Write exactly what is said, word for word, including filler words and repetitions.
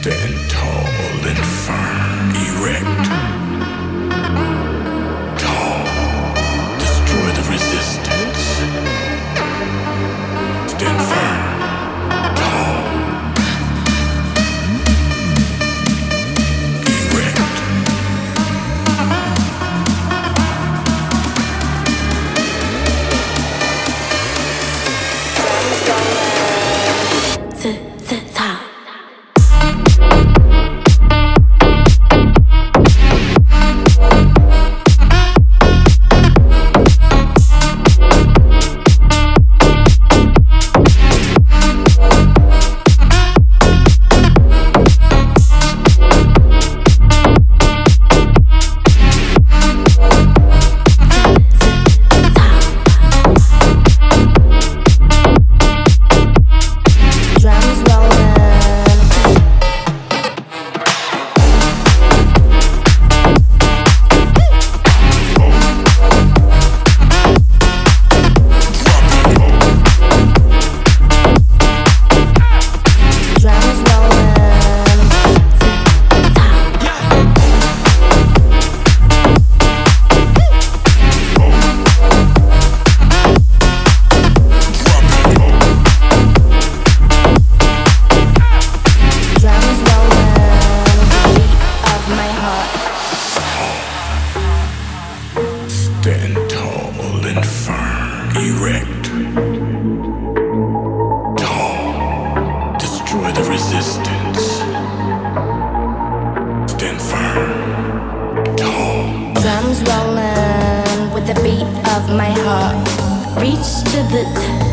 Stand tall and firm, erect. Tall, destroy the resistance. Stand firm, tall, erect. T-t-top. Stand tall and firm, erect. Tall, destroy the resistance. Stand firm, tall. Drums rolling with the beat of my heart. Reach to the